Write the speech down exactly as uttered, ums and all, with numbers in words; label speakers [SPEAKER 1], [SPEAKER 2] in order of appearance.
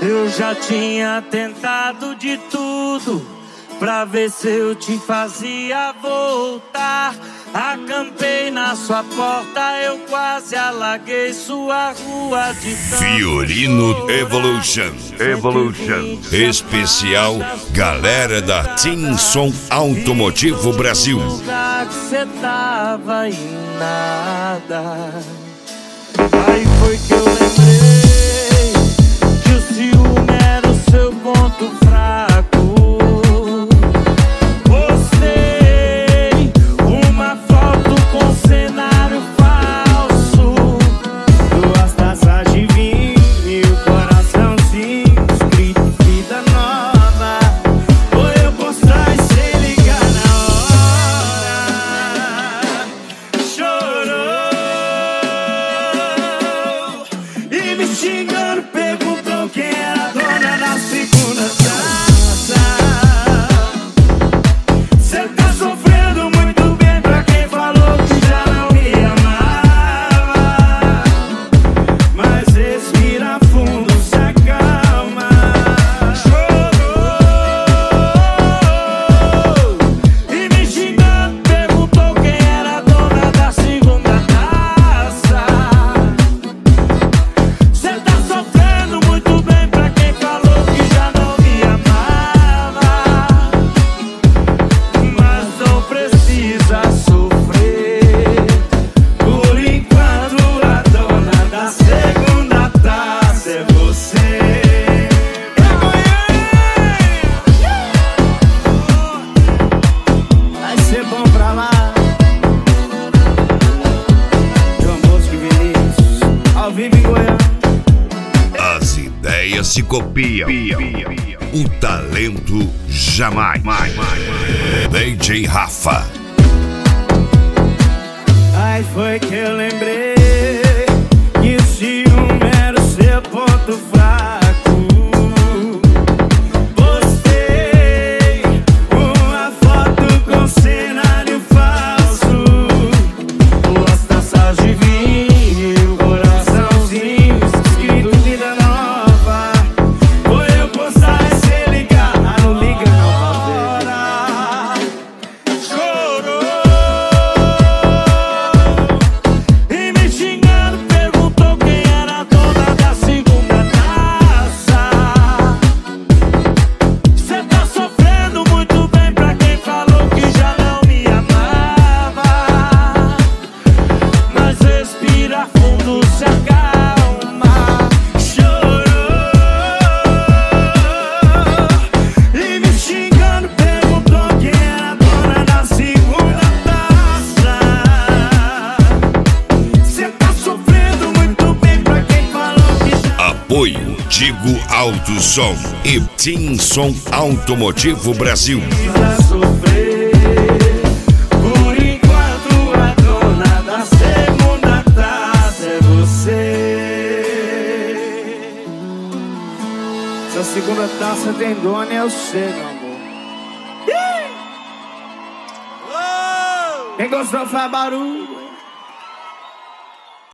[SPEAKER 1] Eu já tinha tentado de tudo pra ver se eu te fazia voltar. Acampei na sua porta, eu quase alaguei sua rua de tanto
[SPEAKER 2] Fiorino
[SPEAKER 1] chorar.
[SPEAKER 2] Evolution. Evolution. Especial galera da Tinson Automotivo Brasil.
[SPEAKER 1] Lugar que cê tava e nada. Aí foi que eu lembrei que o ciúme era o seu ponto fraco. Postei uma foto com cenário falso, duas taças de vinho e o coraçãozinho escrito vida nova. Foi eu postar e sem ligar na hora. Chorou e me xingando, perguntou quem era a dona da segunda taça. Cê tá sofrendo muito bem pra quem falou que já não me amava. Mas respira fundo, se acalma. Chorou e me xingando, perguntou quem era a dona da segunda taça. Cê tá sofrendo muito bem pra quem falou que já não me amava. Mas não precisa sofrer. Por enquanto a dona da segunda taça é você. Vai ser bom pra lá. João Bosco e Vinícius, ao vivo em Goiânia.
[SPEAKER 2] As ideias se copiam, o talento jamais. D J Rafa.
[SPEAKER 1] Aí foi que eu lembrei que o ciúme era o seu ponto fraco. Postei uma foto com cenário falso, duas taças de vinho e o coraçãozinho escrito vida nova. Foi eu postar e sem ligar, ah, não liga não pra ver. Chorou e me xingando, perguntou quem era a dona da segunda taça. Cê tá sofrendo muito bem pra quem falou que já não me amava. Mas respira fundo, se acalma. Chorou e me xingando, perguntou quem era a dona da segunda taça. Cê tá sofrendo muito bem pra quem falou que já
[SPEAKER 2] Apoio Digo Alto Som e Tinson Automotivo Brasil.
[SPEAKER 1] precisa sofrer. Por enquanto a dona da segunda taça é você. Se a segunda taça tem dono, é você, meu amor. Quem gostou faz barulho.